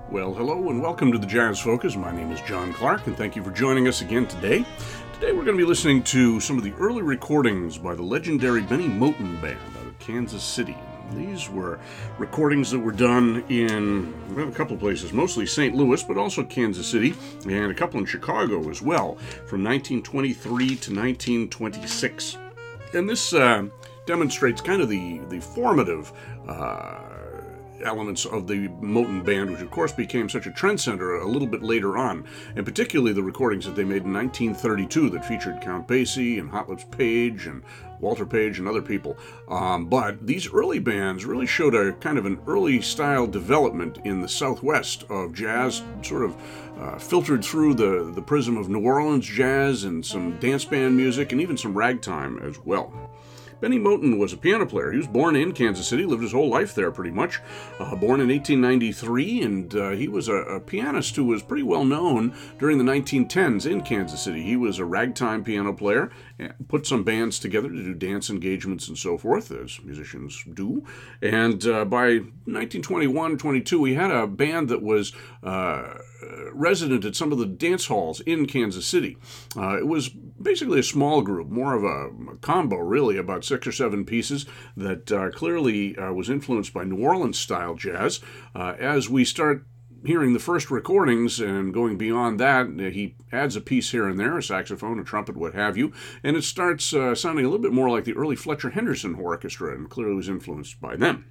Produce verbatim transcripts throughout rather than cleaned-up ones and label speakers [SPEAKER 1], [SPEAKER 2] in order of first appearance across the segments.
[SPEAKER 1] Well, hello and welcome to the Jazz Focus. My name is John Clark, and thank you for joining us again today. Today we're going to be listening to some of the early recordings by the legendary Benny Moten Band out of Kansas City. These were recordings that were done in well, a couple of places, mostly Saint Louis, but also Kansas City, and a couple in Chicago as well, from nineteen twenty-three to nineteen twenty-six. And this uh, demonstrates kind of the, the formative uh, elements of the Moten Band, which of course became such a trendsetter a little bit later on, and particularly the recordings that they made in nineteen thirty-two that featured Count Basie and Hot Lips Page and Walter Page and other people. Um, but these early bands really showed a kind of an early style development in the Southwest of jazz, sort of uh, filtered through the, the prism of New Orleans jazz and some dance band music and even some ragtime as well. Benny Moten was a piano player. He was born in Kansas City, lived his whole life there pretty much. Uh, born in eighteen ninety-three, and uh, he was a, a pianist who was pretty well known during the nineteen tens in Kansas City. He was a ragtime piano player, and put some bands together to do dance engagements and so forth, as musicians do. And uh, by nineteen twenty-one, twenty-two, he had a band that was uh, resident at some of the dance halls in Kansas City. Uh, it was basically a small group, more of a, a combo, really, about six or seven pieces that uh, clearly uh, was influenced by New Orleans-style jazz. Uh, as we start hearing the first recordings and going beyond that, he adds a piece here and there, a saxophone, a trumpet, what have you, and it starts uh, sounding a little bit more like the early Fletcher Henderson Orchestra, and clearly was influenced by them.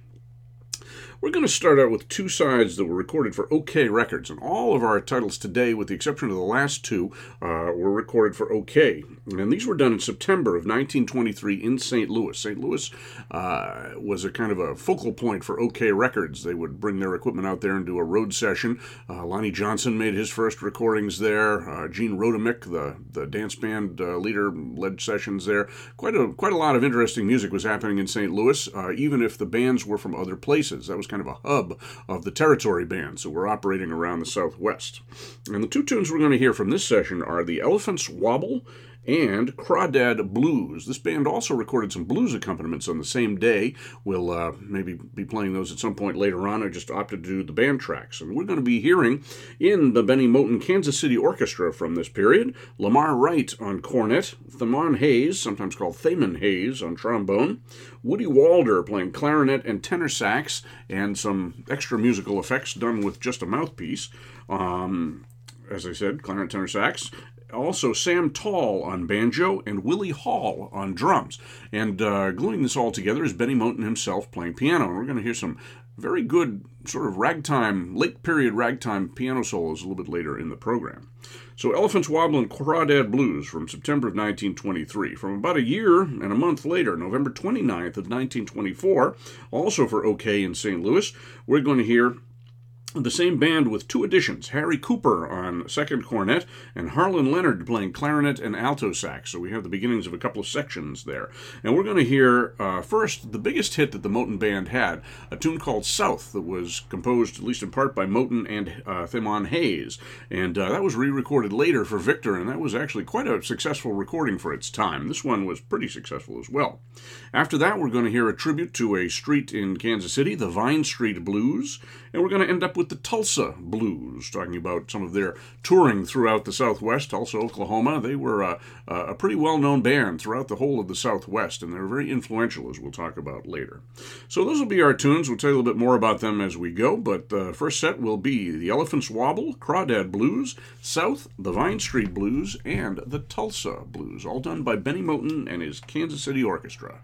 [SPEAKER 1] We're going to start out with two sides that were recorded for OK Records, and all of our titles today, with the exception of the last two, uh, were recorded for OK. And these were done in September of nineteen twenty-three in Saint Louis. Saint Louis uh, was a kind of a focal point for OK Records. They would bring their equipment out there and do a road session. Uh, Lonnie Johnson made his first recordings there. Uh, Gene Rodemick, the, the dance band uh, leader, led sessions there. Quite a quite a lot of interesting music was happening in Saint Louis, uh, even if the bands were from other places. That was kind of a hub of the territory bands that were operating around the Southwest. And the two tunes we're going to hear from this session are The Elephants Wobble and Crawdad Blues. This band also recorded some blues accompaniments on the same day. We'll uh, maybe be playing those at some point later on. I just opted to do the band tracks. And we're going to be hearing in the Benny Moten Kansas City Orchestra from this period, Lamar Wright on cornet, Thamon Hayes, sometimes called Thamon Hayes, on trombone, Woody Walder playing clarinet and tenor sax, and some extra musical effects done with just a mouthpiece. Um, as I said, clarinet, tenor sax. Also, Sam Tall on banjo and Willie Hall on drums. And uh, gluing this all together is Benny Moten himself playing piano. And we're going to hear some very good sort of ragtime, late-period ragtime piano solos a little bit later in the program. So Elephants Wobble and Crawdad Blues from September of nineteen twenty-three. From about a year and a month later, November twenty-ninth of nineteen twenty-four, also for OK in Saint Louis, we're going to hear the same band with two additions, Harry Cooper on second cornet and Harlan Leonard playing clarinet and alto sax. So we have the beginnings of a couple of sections there. And we're going to hear uh, first the biggest hit that the Moten Band had, a tune called South that was composed at least in part by Moten and uh, Thamon Hayes. And uh, that was re-recorded later for Victor, and that was actually quite a successful recording for its time. This one was pretty successful as well. After that, we're going to hear a tribute to a street in Kansas City, the Vine Street Blues, and we're going to end up with the Tulsa Blues, talking about some of their touring throughout the Southwest, Tulsa, Oklahoma. They were a, a pretty well-known band throughout the whole of the Southwest, and they were very influential, as we'll talk about later. So those will be our tunes. We'll tell you a little bit more about them as we go, but the first set will be The Elephants Wobble, Crawdad Blues, South, the Vine Street Blues, and the Tulsa Blues, all done by Benny Moten and his Kansas City Orchestra.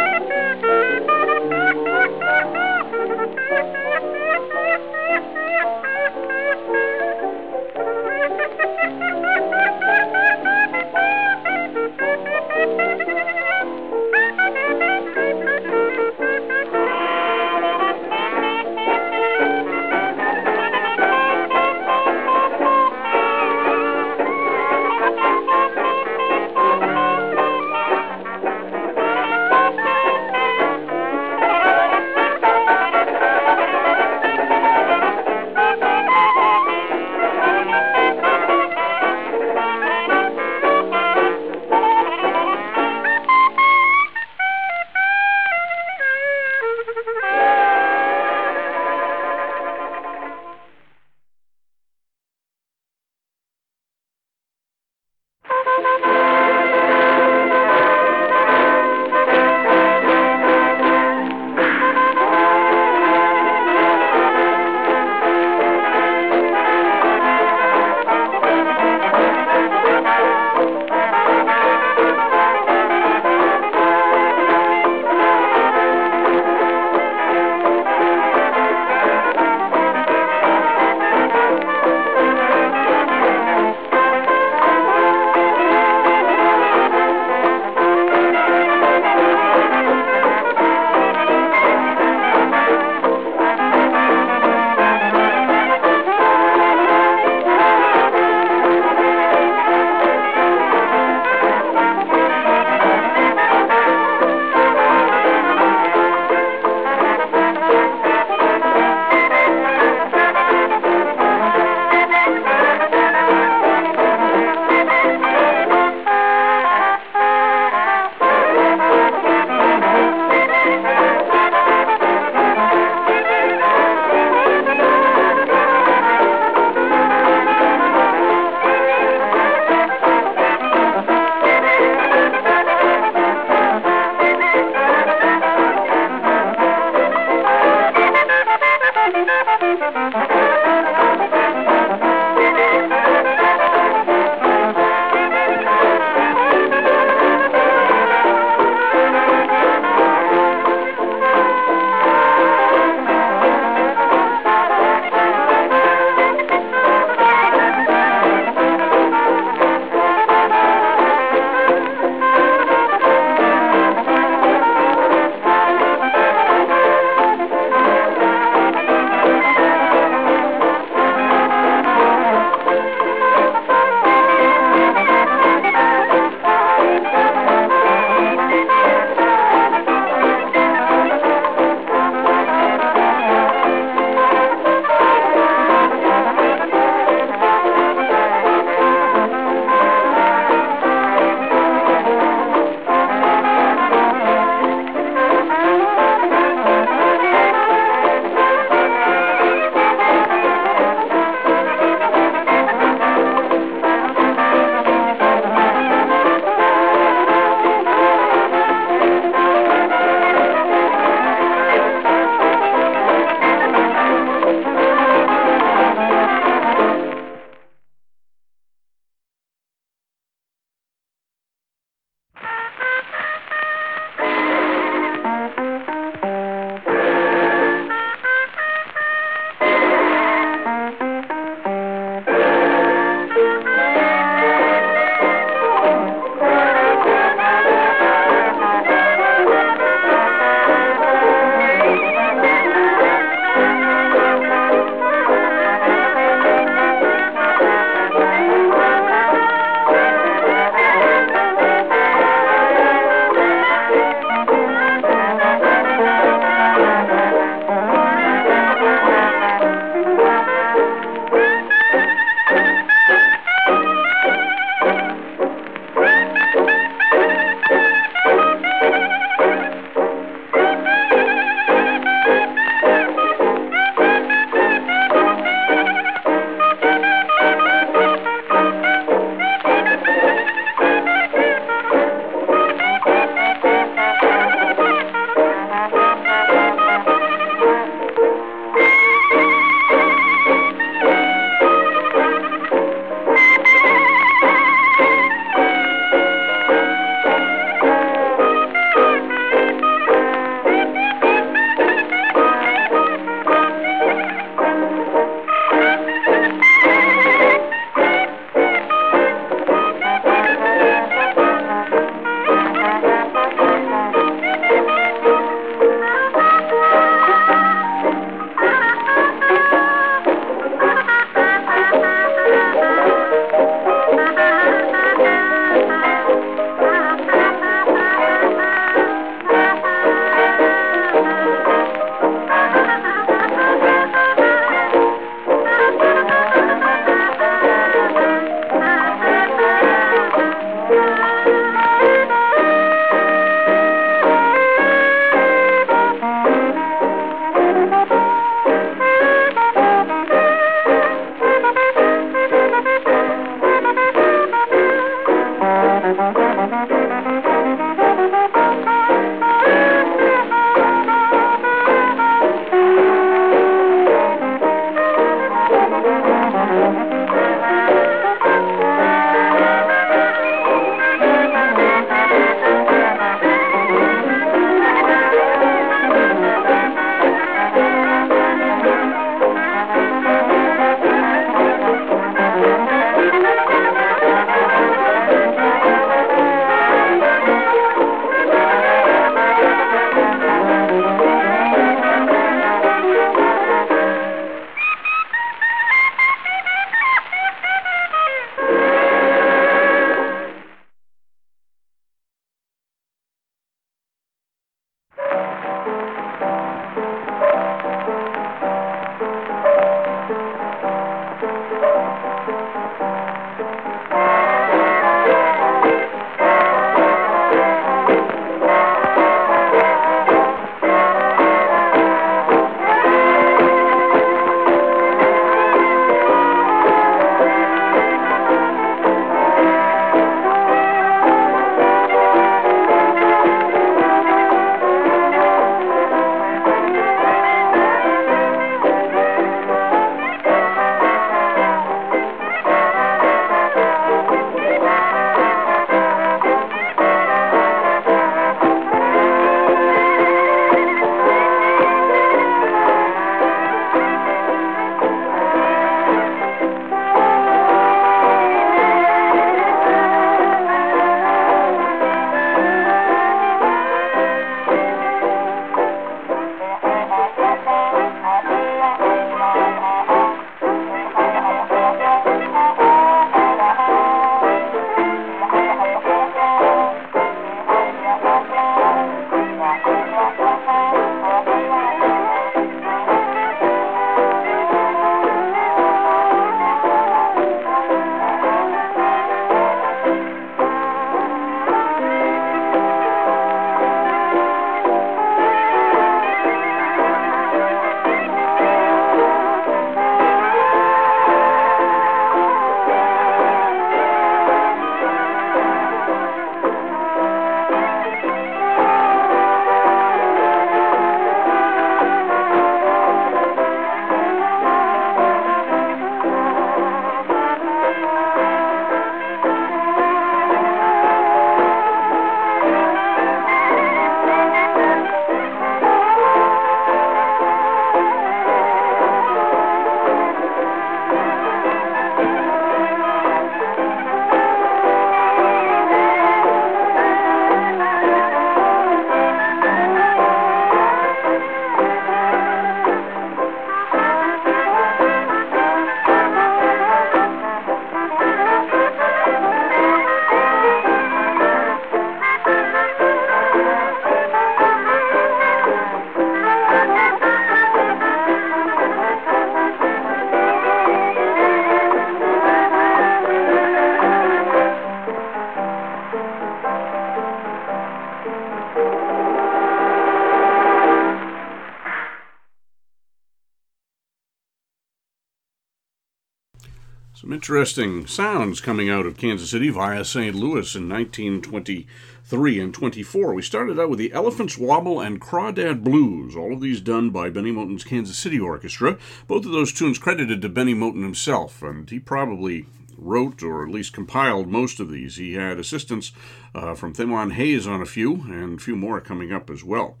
[SPEAKER 1] Some interesting sounds coming out of Kansas City via Saint Louis in nineteen twenty-three and twenty-four. We started out with the Elephants Wobble and Crawdad Blues, all of these done by Benny Moten's Kansas City Orchestra. Both of those tunes credited to Benny Moten himself, and he probably wrote or at least compiled most of these. He had assistance uh, from Thamon Hayes on a few, and a few more coming up as well.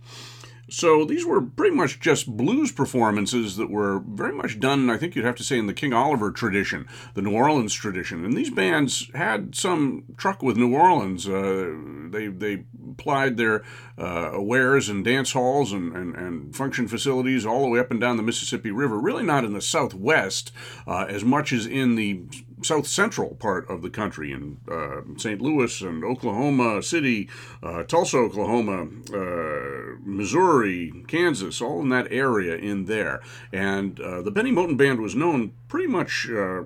[SPEAKER 1] So these were pretty much just blues performances that were very much done, I think you'd have to say, in the King Oliver tradition, the New Orleans tradition. And these bands had some truck with New Orleans. Uh, they they plied their uh, wares and dance halls and, and, and function facilities all the way up and down the Mississippi River, really not in the Southwest uh, as much as in the south central part of the country, in uh, Saint Louis and Oklahoma City, uh, Tulsa, Oklahoma, uh, Missouri, Kansas, all in that area in there. And uh, the Benny Moten Band was known pretty much uh,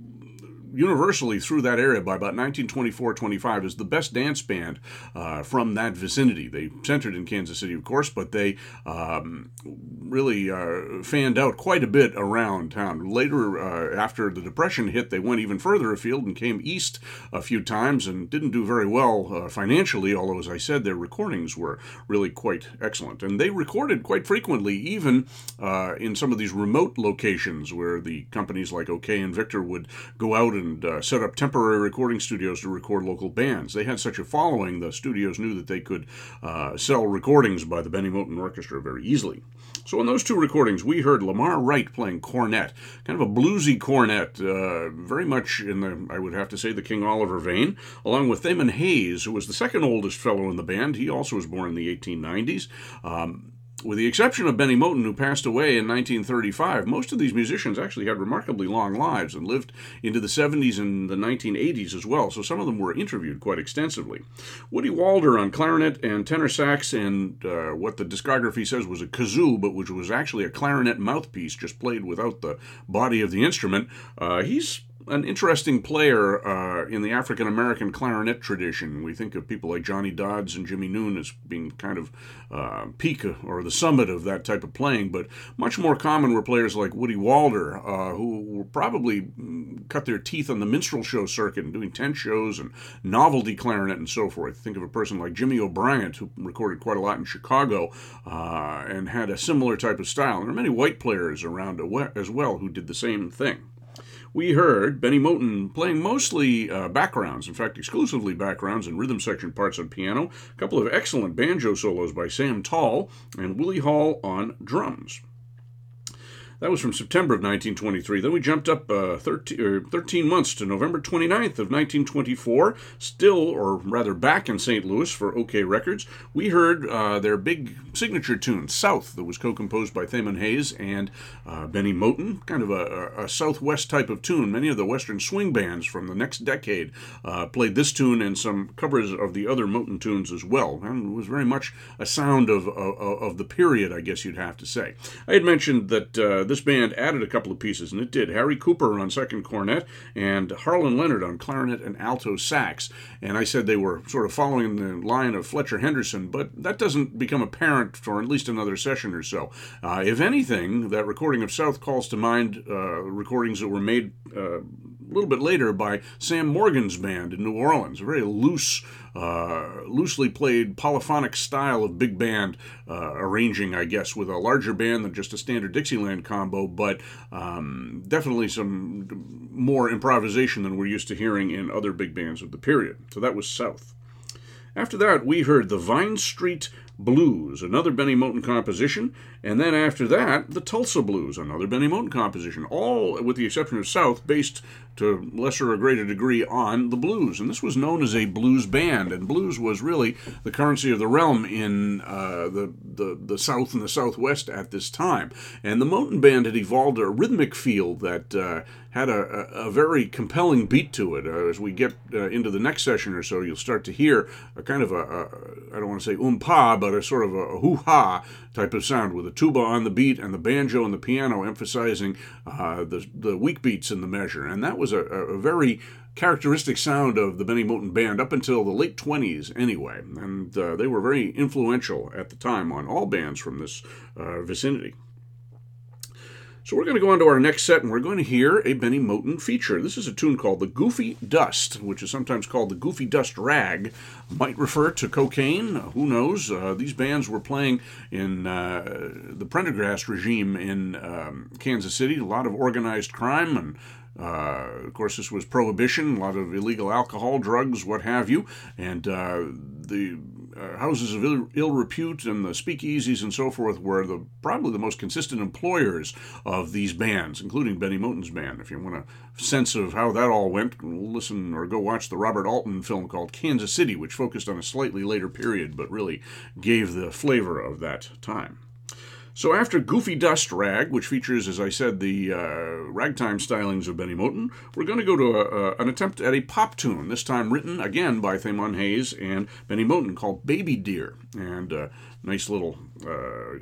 [SPEAKER 1] universally through that area by about nineteen twenty-four twenty-five as the best dance band uh, from that vicinity. They centered in Kansas City, of course, but they um, really uh, fanned out quite a bit around town. Later, uh, after the Depression hit, they went even further afield and came east a few times and didn't do very well uh, financially, although, as I said, their recordings were really quite excellent. And they recorded quite frequently, even uh, in some of these remote locations where the companies like OK and Victor would go out and and uh, set up temporary recording studios to record local bands. They had such a following, the studios knew that they could uh, sell recordings by the Benny Moten Orchestra very easily. So in those two recordings, we heard Lamar Wright playing cornet, kind of a bluesy cornet, uh, very much in the, I would have to say, the King Oliver vein, along with Thamon Hayes, who was the second oldest fellow in the band. He also was born in the eighteen nineties. Um, With the exception of Benny Moten, who passed away in nineteen thirty-five, most of these musicians actually had remarkably long lives and lived into the seventies and the nineteen eighties as well, so some of them were interviewed quite extensively. Woody Walder on clarinet and tenor sax and uh, what the discography says was a kazoo, but which was actually a clarinet mouthpiece, just played without the body of the instrument. Uh, he's an interesting player uh, in the African-American clarinet tradition. We think of people like Johnny Dodds and Jimmy Noon as being kind of uh, peak or the summit of that type of playing, but much more common were players like Woody Walder, uh, who were probably cut their teeth on the minstrel show circuit and doing tent shows and novelty clarinet and so forth. Think of a person like Jimmy O'Bryant, who recorded quite a lot in Chicago uh, and had a similar type of style. And there are many white players around as well who did the same thing. We heard Benny Moten playing mostly uh, backgrounds, in fact, exclusively backgrounds and rhythm section parts on piano, a couple of excellent banjo solos by Sam Tall, and Willie Hall on drums. That was from September of nineteen twenty-three. Then we jumped up uh, thirteen, or thirteen months to November twenty-ninth of nineteen twenty-four, still, or rather back in Saint Louis for OK Records. We heard uh, their big signature tune, South, that was co-composed by Thamon Hayes and uh, Benny Moten, kind of a, a Southwest type of tune. Many of the Western swing bands from the next decade uh, played this tune and some covers of the other Moten tunes as well, and it was very much a sound of, of, of the period, I guess you'd have to say. I had mentioned that uh, this band added a couple of pieces, and it did. Harry Cooper on second cornet and Harlan Leonard on clarinet and alto sax. And I said they were sort of following the line of Fletcher Henderson, but that doesn't become apparent for at least another session or so. Uh, if anything, that recording of South calls to mind uh, recordings that were made uh, a little bit later by Sam Morgan's band in New Orleans, a very loose Uh, loosely played polyphonic style of big band uh, arranging, I guess, with a larger band than just a standard Dixieland combo, but um, definitely some more improvisation than we're used to hearing in other big bands of the period. So that was South. After that, we heard the Vine Street Blues, another Benny Moten composition, and then after that, the Tulsa Blues, another Benny Moten composition, all, with the exception of South, based to lesser or greater degree on the blues. And this was known as a blues band, and blues was really the currency of the realm in uh, the, the, the South and the Southwest at this time. And the Moten Band had evolved a rhythmic feel that uh, had a, a, a very compelling beat to it. Uh, as we get uh, into the next session or so, you'll start to hear a kind of a, a I don't want to say um-pa, but a sort of a, a hoo-ha type of sound with the tuba on the beat and the banjo and the piano emphasizing uh, the, the weak beats in the measure. And that was a, a very characteristic sound of the Benny Moten Band up until the late twenties anyway, and uh, they were very influential at the time on all bands from this uh, vicinity. So we're going to go on to our next set, and we're going to hear a Benny Moten feature. This is a tune called The Goofy Dust, which is sometimes called the Goofy Dust Rag. Might refer to cocaine, who knows? Uh, these bands were playing in uh, the Prendergast regime in um, Kansas City, a lot of organized crime, and Uh, of course, this was Prohibition, a lot of illegal alcohol, drugs, what have you, and uh, the uh, houses of ill, ill repute and the speakeasies and so forth were the probably the most consistent employers of these bands, including Benny Moten's band. If you want a sense of how that all went, listen or go watch the Robert Altman film called Kansas City, which focused on a slightly later period, but really gave the flavor of that time. So after Goofy Dust Rag, which features, as I said, the uh, ragtime stylings of Benny Moten, we're going to go to a, a, an attempt at a pop tune, this time written again by Thamon Hayes and Benny Moten, called Baby Dear. And a uh, nice little uh,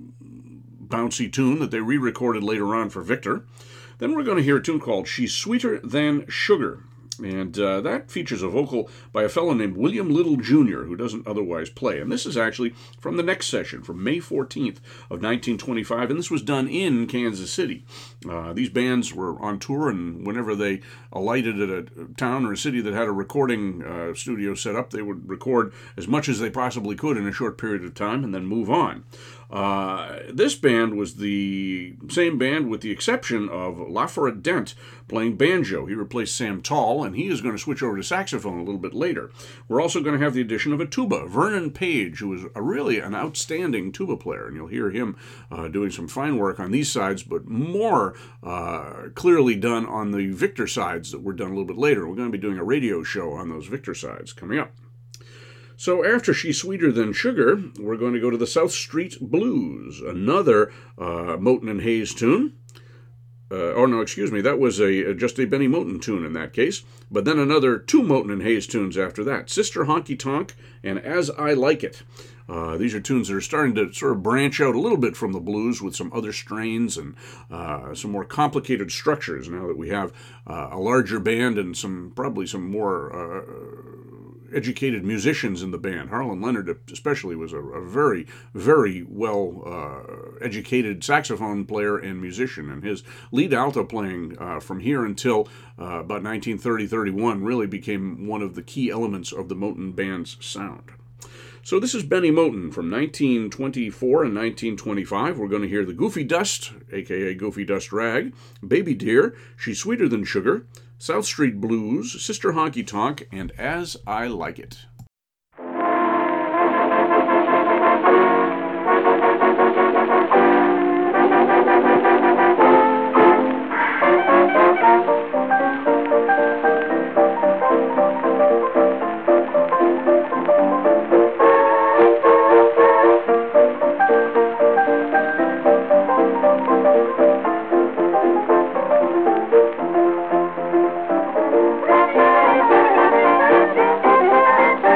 [SPEAKER 1] bouncy tune that they re-recorded later on for Victor. Then we're going to hear a tune called She's Sweeter Than Sugar. And uh, that features a vocal by a fellow named William Little Junior, who doesn't otherwise play. And this is actually from the next session, from May fourteenth of nineteen twenty-five, and this was done in Kansas City. Uh, these bands were on tour, and whenever they alighted at a town or a city that had a recording uh, studio set up, they would record as much as they possibly could in a short period of time and then move on. Uh, this band was the same band with the exception of LaForest Dent playing banjo. He replaced Sam Tall, and he is going to switch over to saxophone a little bit later. We're also going to have the addition of a tuba, Vernon Page, who is a really an outstanding tuba player, and you'll hear him uh, doing some fine work on these sides, but more uh, clearly done on the Victor sides that were done a little bit later. We're going to be doing a radio show on those Victor sides coming up. So after She's Sweeter Than Sugar, we're going to go to the South Street Blues, another uh, Moten and Hayes tune. Uh, oh, no, excuse me, that was a just a Benny Moten tune in that case. But then another two Moten and Hayes tunes after that, Sister Honky Tonk and As I Like It. Uh, these are tunes that are starting to sort of branch out a little bit from the blues with some other strains and uh, some more complicated structures now that we have uh, a larger band and some probably some more uh, educated musicians in the band. Harlan Leonard especially was a, a very, very well uh, educated saxophone player and musician, and his lead alto playing uh, from here until uh, about nineteen thirty thirty-one really became one of the key elements of the Moten band's sound. So this is Benny Moten from nineteen twenty-four and nineteen twenty-five. We're going to hear the Goofy Dust, aka Goofy Dust Rag, Baby Dear, She's Sweeter Than Sugar, South Street Blues, Sister Honky Tonk, and As I Like It.
[SPEAKER 2] Thank you.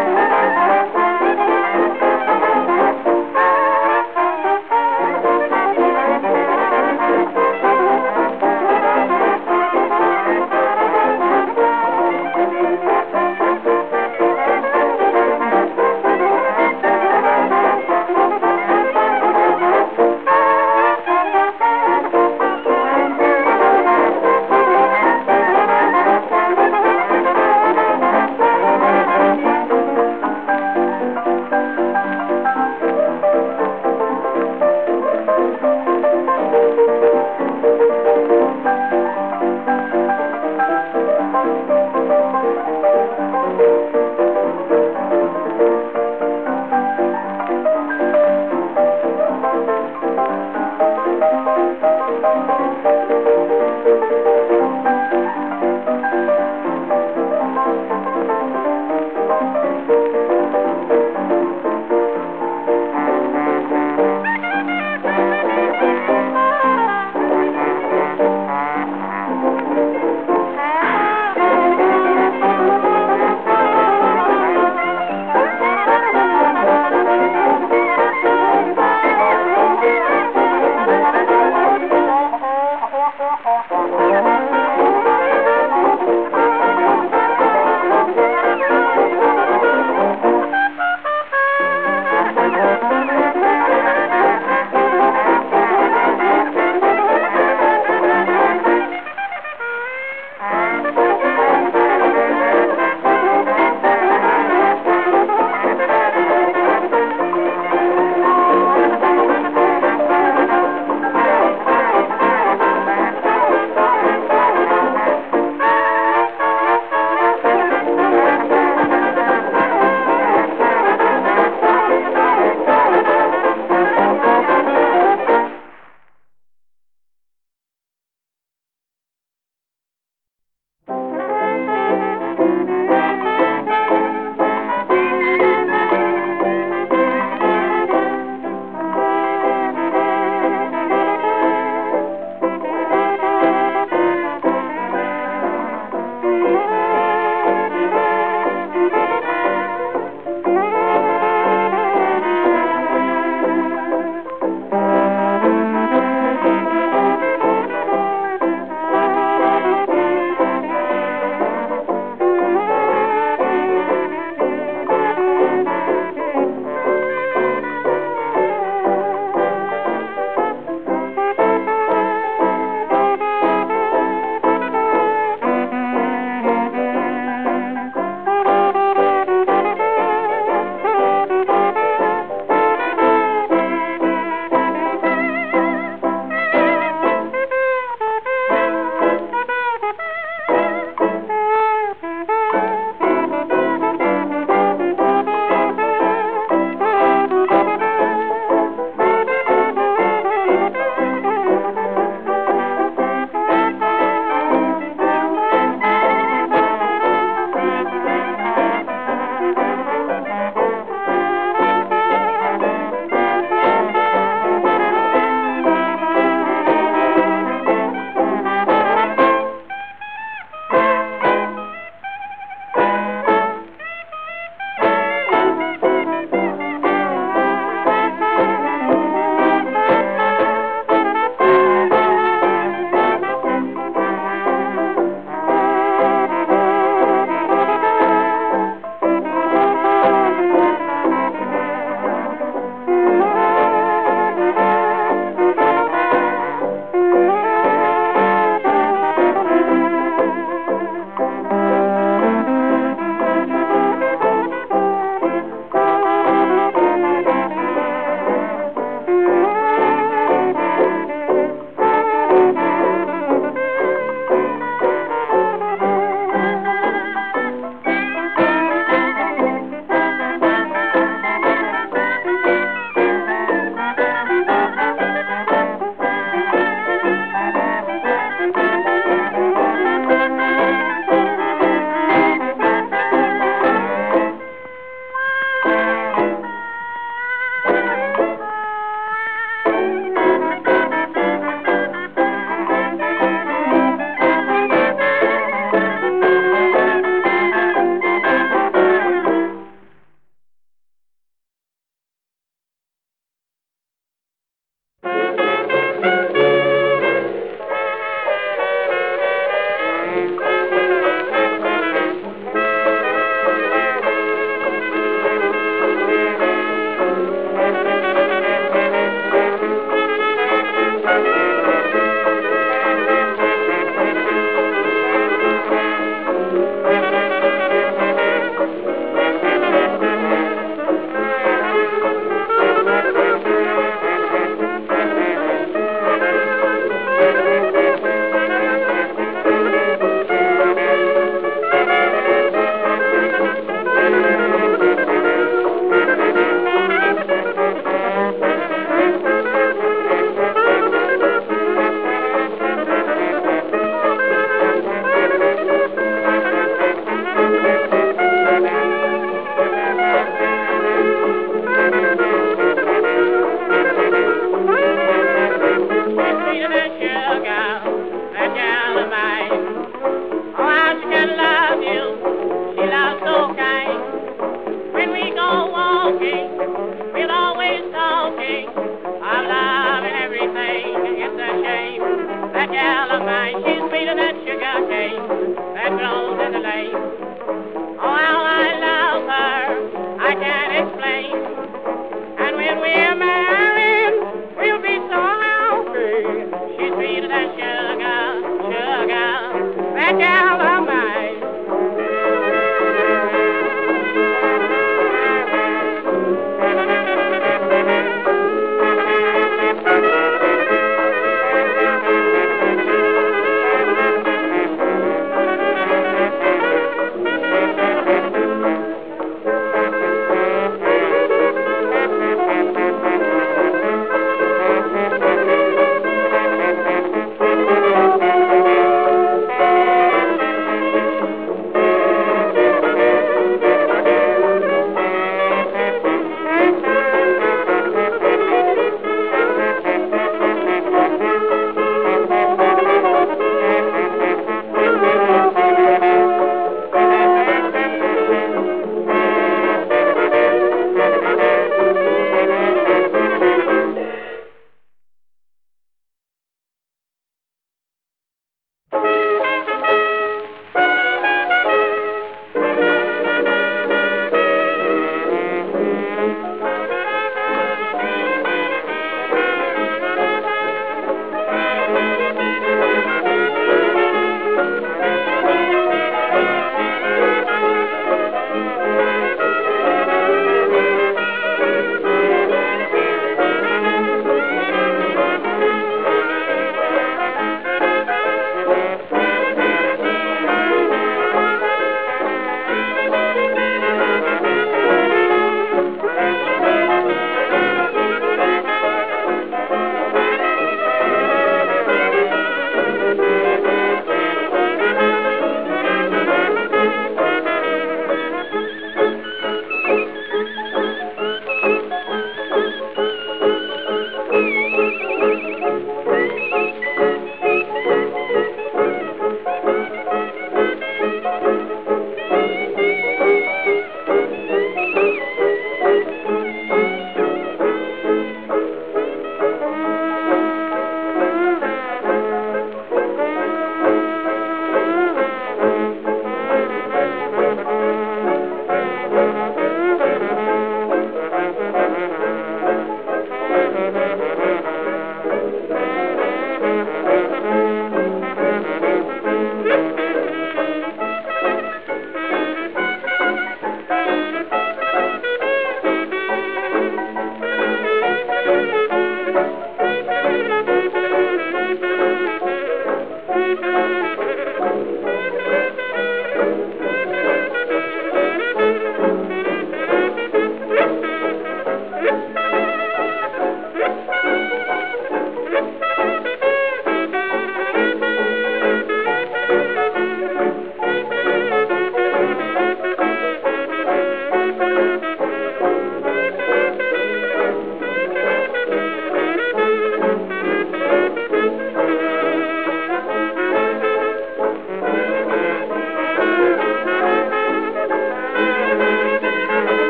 [SPEAKER 2] Thank you.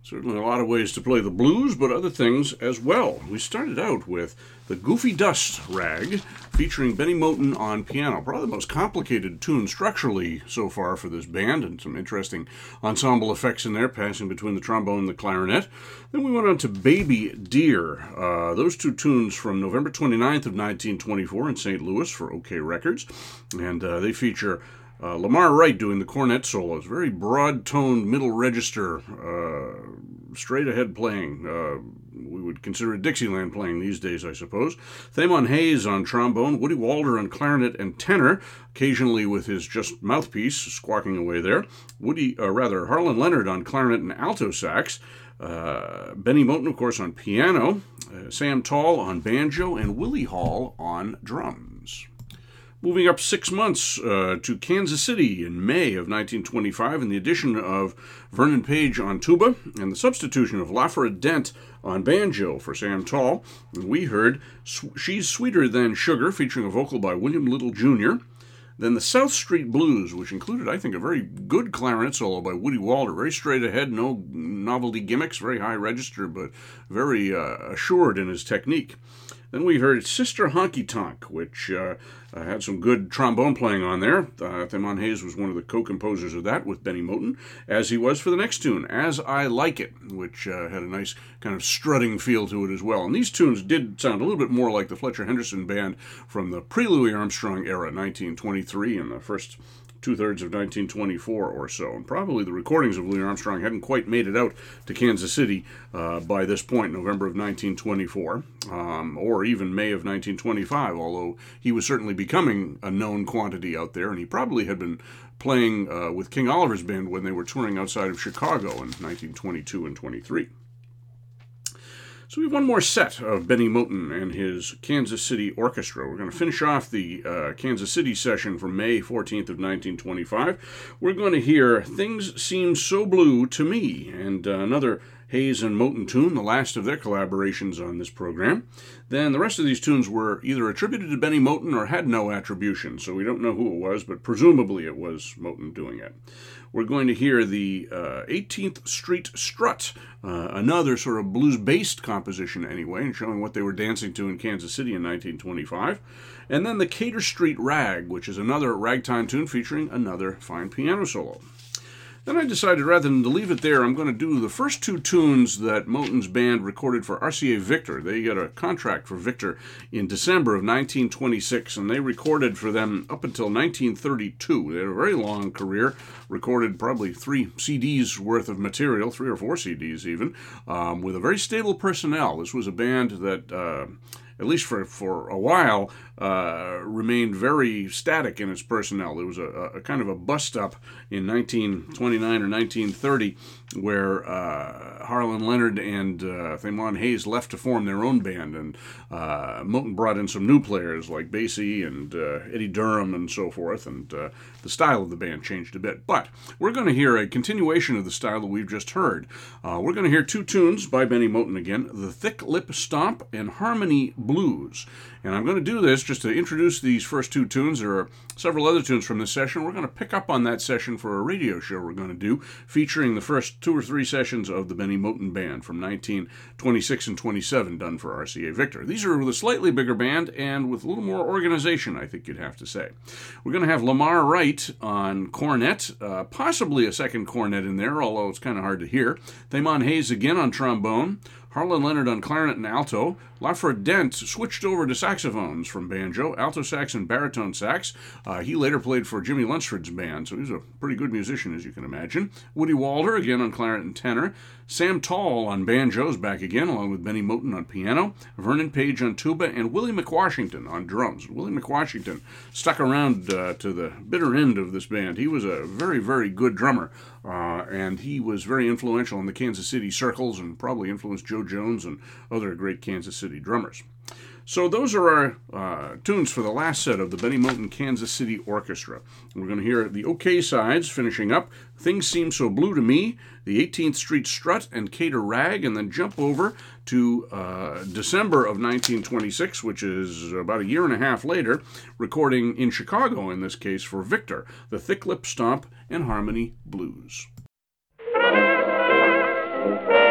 [SPEAKER 1] Certainly a lot of ways to play the blues, but other things as well. We started out with the Goofy Dust Rag, featuring Benny Moten on piano. Probably the most complicated tune structurally so far for this band, and some interesting ensemble effects in there, passing between the trombone and the clarinet. Then we went on to Baby Deer. Uh, those two tunes from November twenty-ninth of nineteen twenty-four in Saint Louis for OK Records, and uh, they feature Uh, Lamar Wright doing the cornet solos, very broad-toned, middle register, uh, straight-ahead playing. Uh, we would consider it Dixieland playing these days, I suppose. Thamon Hayes on trombone, Woody Walder on clarinet and tenor, occasionally with his just mouthpiece squawking away there. Woody, uh, rather, Harlan Leonard on clarinet and alto sax. Uh, Benny Moten, of course, on piano. Uh, Sam Tall on banjo, and Willie Hall on drums. Moving up six months uh, to Kansas City in May of nineteen twenty-five, and the addition of Vernon Page on tuba and the substitution of LaForest Dent on banjo for Sam Tall, we heard She's Sweeter Than Sugar, featuring a vocal by William Little Junior Then the South Street Blues, which included, I think, a very good clarinet solo by Woody Walder, very straight ahead, no novelty gimmicks, very high register, but very uh, assured in his technique. Then we heard Sister Honky Tonk, which uh, uh, had some good trombone playing on there. Uh, Thamon Hayes was one of the co-composers of that with Benny Moten, as he was for the next tune, As I Like It, which uh, had a nice kind of strutting feel to it as well. And these tunes did sound a little bit more like the Fletcher Henderson Band from the pre-Louis Armstrong era, nineteen twenty-three, and the first two-thirds of nineteen twenty-four or so. And probably the recordings of Louis Armstrong hadn't quite made it out to Kansas City uh, by this point, November of nineteen twenty-four, um, or even May of nineteen twenty-five, although he was certainly becoming a known quantity out there, and he probably had been playing uh, with King Oliver's band when they were touring outside of Chicago in nineteen twenty-two and twenty-three. So we have one more set of Benny Moten and his Kansas City Orchestra. We're going to finish off the uh, Kansas City session from May fourteenth of nineteen twenty-five. We're going to hear Things Seem So Blue to Me, and uh, another Hayes and Moten tune, the last of their collaborations on this program. Then the rest of these tunes were either attributed to Benny Moten or had no attribution, so we don't know who it was, but presumably it was Moten doing it. We're going to hear the uh, eighteenth Street Strut, uh, another sort of blues-based composition anyway, and showing what they were dancing to in Kansas City in nineteen twenty-five. And then the Cater Street Rag, which is another ragtime tune featuring another fine piano solo. Then I decided, rather than to leave it there, I'm going to do the first two tunes that Moten's band recorded for R C A Victor. They got a contract for Victor in December of nineteen twenty-six, and they recorded for them up until nineteen thirty-two. They had a very long career, recorded probably three C Ds worth of material, three or four C Ds even, um, with a very stable personnel. This was a band that, uh, at least for, for a while, uh, remained very static in its personnel. There was a, a kind of a bust-up in nineteen twenty-nine or nineteen thirty where uh, Harlan Leonard and uh, Thamon Hayes left to form their own band, and uh, Moten brought in some new players like Basie and uh, Eddie Durham and so forth, and uh, the style of the band changed a bit. But we're going to hear a continuation of the style that we've just heard. Uh, we're going to hear two tunes by Benny Moten again, The Thick Lip Stomp and Harmony Blues. And I'm going to do this just to introduce these first two tunes. There are several other tunes from this session. We're going to pick up on that session for a radio show we're going to do, featuring the first two or three sessions of the Benny Moten Band from nineteen twenty-six and twenty-seven, done for R C A Victor. These are with a slightly bigger band and with a little more organization, I think you'd have to say. We're going to have Lamar Wright on cornet, uh, possibly a second cornet in there, although it's kind of hard to hear. Thamon Hayes again on trombone. Harlan Leonard on clarinet and alto. LaForest Dent switched over to saxophones from banjo, alto sax and baritone sax. Uh, he later played for Jimmy Lunsford's band, so he's a pretty good musician, as you can imagine. Woody Walder again on clarinet and tenor. Sam Tall on banjos back again, along with Benny Moten on piano. Vernon Page on tuba, and Willie McWashington on drums. Willie McWashington stuck around uh, to the bitter end of this band. He was a very, very good drummer, uh, and he was very influential in the Kansas City circles and probably influenced Joe Jones and other great Kansas City drummers. So those are our uh, tunes for the last set of the Benny Moten Kansas City Orchestra. We're going to hear the OK sides finishing up, Things Seem So Blue to Me, the eighteenth Street Strut and Cater Rag, and then jump over to uh, December of nineteen twenty-six, which is about a year and a half later, recording in Chicago, in this case, for Victor, the Thick Lip Stomp and Harmony Blues.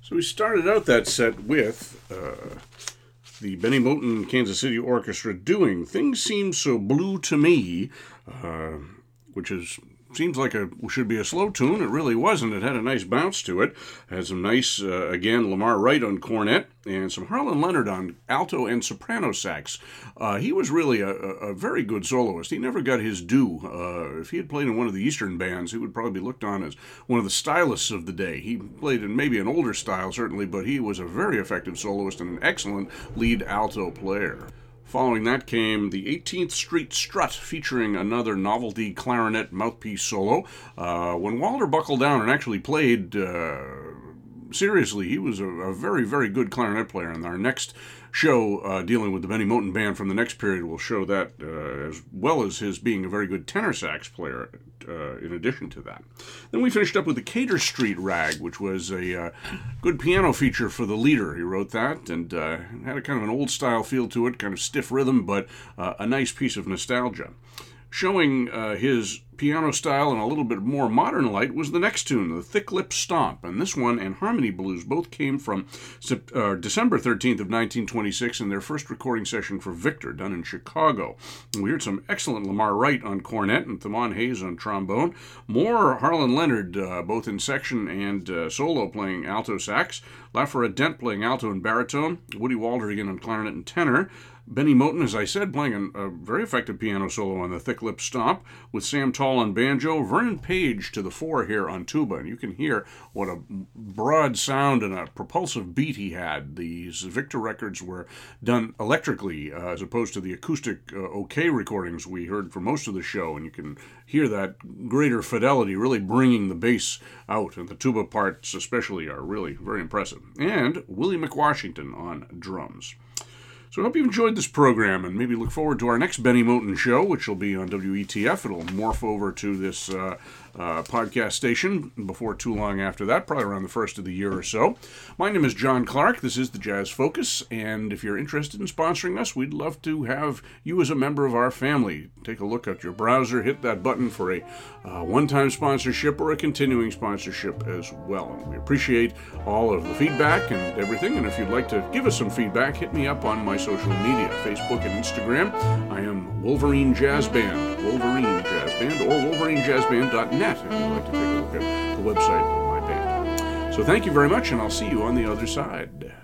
[SPEAKER 1] So we started out that set with uh, the Benny Moten Kansas City Orchestra doing Things Seem So Blue to Me, uh, which is seems like a should be a slow tune. It really wasn't. It had a nice bounce to it. It had some nice, uh, again, Lamar Wright on cornet and some Harlan Leonard on alto and soprano sax. Uh, he was really a, a very good soloist. He never got his due. Uh, if he had played in one of the Eastern bands, he would probably be looked on as one of the stylists of the day. He played in maybe an older style, certainly, but he was a very effective soloist and an excellent lead alto player. Following that came the eighteenth Street Strut, featuring another novelty clarinet mouthpiece solo. Uh, when Walter buckled down and actually played uh, seriously, he was a, a very, very good clarinet player. And our next show uh, dealing with the Benny Moten Band from the next period will show that, uh, as well as his being a very good tenor sax player uh, in addition to that. Then we finished up with the Cater Street Rag, which was a uh, good piano feature for the leader. He wrote that and uh, had a kind of an old-style feel to it, kind of stiff rhythm, but uh, a nice piece of nostalgia. Showing uh, his piano style in a little bit more modern light was the next tune, the Thick Lip Stomp. And this one and Harmony Blues both came from uh, December thirteenth of nineteen twenty-six in their first recording session for Victor, done in Chicago. And we heard some excellent Lamar Wright on cornet and Thamon Hayes on trombone. More Harlan Leonard, uh, both in section and uh, solo, playing alto sax. Lafayette Dent playing alto and baritone. Woody Walter again on clarinet and tenor. Benny Moten, as I said, playing a, a very effective piano solo on the Thick Lip Stomp, with Sam Tall on banjo, Vernon Page to the fore here on tuba, and you can hear what a broad sound and a propulsive beat he had. These Victor records were done electrically, uh, as opposed to the acoustic uh, OK recordings we heard for most of the show, and you can hear that greater fidelity really bringing the bass out, and the tuba parts especially are really very impressive. And Willie McWashington on drums. So I hope you've enjoyed this program, and maybe look forward to our next Benny Moten show, which will be on W E T F. It'll morph over to this uh, uh, podcast station before too long after that, probably around the first of the year or so. My name is John Clark. This is the Jazz Focus, and if you're interested in sponsoring us, we'd love to have you as a member of our family. Take a look at your browser, hit that button for a uh, one-time sponsorship or a continuing sponsorship as well. And we appreciate all of the feedback and everything, and if you'd like to give us some feedback, hit me up on my social media, Facebook and Instagram. I am Wolverine Jazz Band, Wolverine Jazz Band, or wolverine jazz band dot net if you'd like to take a look at the website of my band. So thank you very much, and I'll see you on the other side.